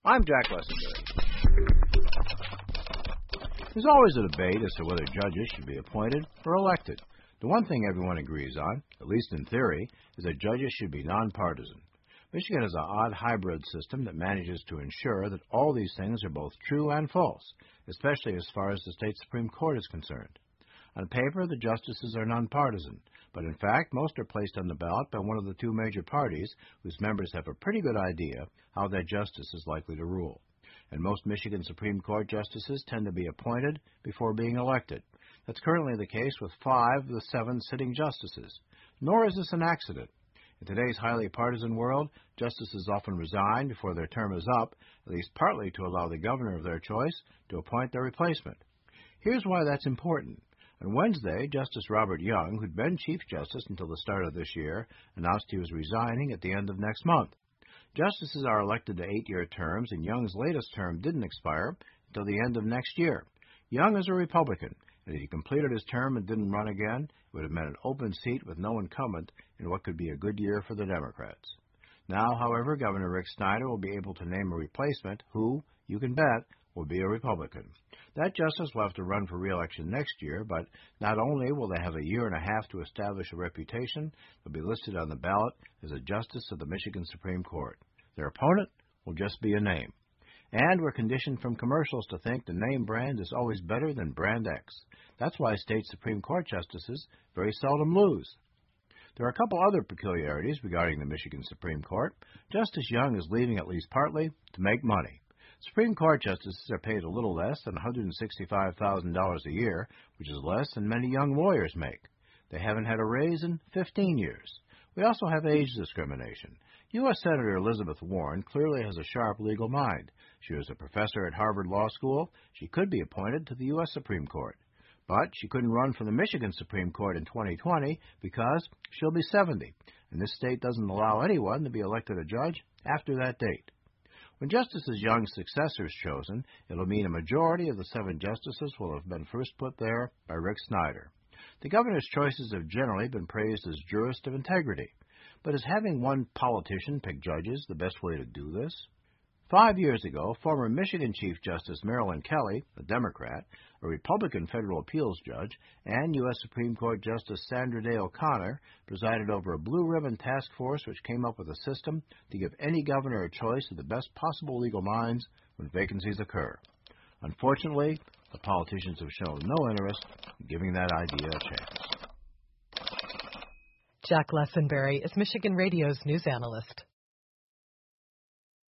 I'm Jack Lessenberry. There's always a debate as to whether judges should be appointed or elected. The one thing everyone agrees on, at least in theory, is that judges should be nonpartisan. Michigan has an odd hybrid system that manages to ensure that all these things are both true and false, especially as far as the state Supreme Court is concerned. On paper, the justices are nonpartisan, but in fact, most are placed on the ballot by one of the two major parties whose members have a pretty good idea how that justice is likely to rule. And most Michigan Supreme Court justices tend to be appointed before being elected. That's currently the case with 5 of the 7 sitting justices. Nor is this an accident. In today's highly partisan world, justices often resign before their term is up, at least partly to allow the governor of their choice to appoint their replacement. Here's why that's important. On Wednesday, Justice Robert Young, who'd been Chief Justice until the start of this year, announced he was resigning at the end of next month. Justices are elected to 8-year terms, and Young's latest term didn't expire until the end of next year. Young is a Republican, and if he completed his term and didn't run again, it would have meant an open seat with no incumbent in what could be a good year for the Democrats. Now, however, Governor Rick Snyder will be able to name a replacement who, you can bet, will be a Republican. That justice will have to run for re-election next year, but not only will they have a year and a half to establish a reputation, they'll be listed on the ballot as a justice of the Michigan Supreme Court. Their opponent will just be a name. And we're conditioned from commercials to think the name brand is always better than brand X. That's why state Supreme Court justices very seldom lose. There are a couple other peculiarities regarding the Michigan Supreme Court. Justice Young is leaving at least partly to make money. Supreme Court justices are paid a little less than $165,000 a year, which is less than many young lawyers make. They haven't had a raise in 15 years. We also have age discrimination. U.S. Senator Elizabeth Warren clearly has a sharp legal mind. She was a professor at Harvard Law School. She could be appointed to the U.S. Supreme Court. But she couldn't run for the Michigan Supreme Court in 2020 because she'll be 70, and this state doesn't allow anyone to be elected a judge after that date. When Justice Young's successor is chosen, it'll mean a majority of the 7 justices will have been first put there by Rick Snyder. The governor's choices have generally been praised as jurists of integrity. But is having one politician pick judges the best way to do this? 5 years ago, former Michigan Chief Justice Marilyn Kelly, a Democrat, a Republican federal appeals judge, and U.S. Supreme Court Justice Sandra Day O'Connor presided over a blue-ribbon task force which came up with a system to give any governor a choice of the best possible legal minds when vacancies occur. Unfortunately, the politicians have shown no interest in giving that idea a chance. Jack Lessenberry is Michigan Radio's news analyst.